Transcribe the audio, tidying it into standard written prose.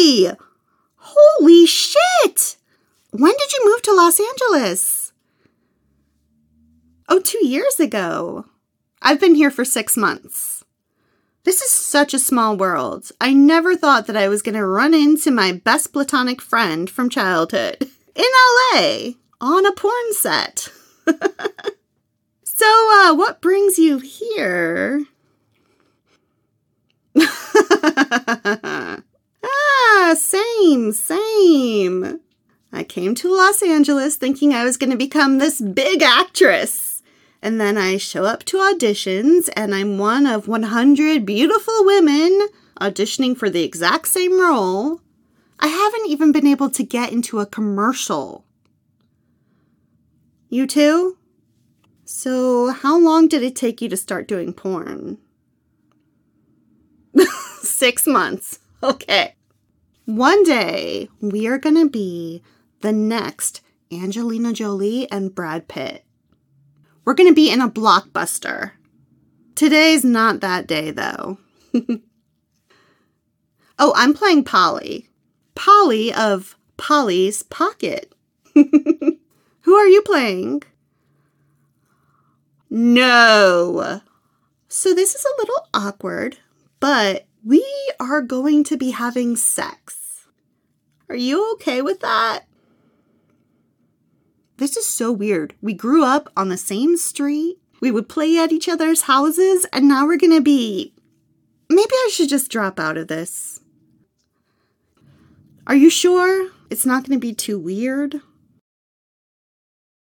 Really? Holy shit! When did you move to Los Angeles? Oh, 2 years ago. I've been here for 6 months. This is such a small world. I never thought that I was going to run into my best platonic friend from childhood in LA on a porn set. So, what brings you here? Same. I came to Los Angeles thinking I was going to become this big actress. And then I show up to auditions and I'm one of 100 beautiful women auditioning for the exact same role. I haven't even been able to get into a commercial. You too? So how long did it take you to start doing porn? 6 months. Okay. One day, we are going to be the next Angelina Jolie and Brad Pitt. We're going to be in a blockbuster. Today's not that day, though. Oh, I'm playing Polly. Polly of Polly's Pocket. Who are you playing? No. So this is a little awkward, but we are going to be having sex. Are you okay with that? This is so weird. We grew up on the same street. We would play at each other's houses, and now we're going to be... Maybe I should just drop out of this. Are you sure it's not going to be too weird?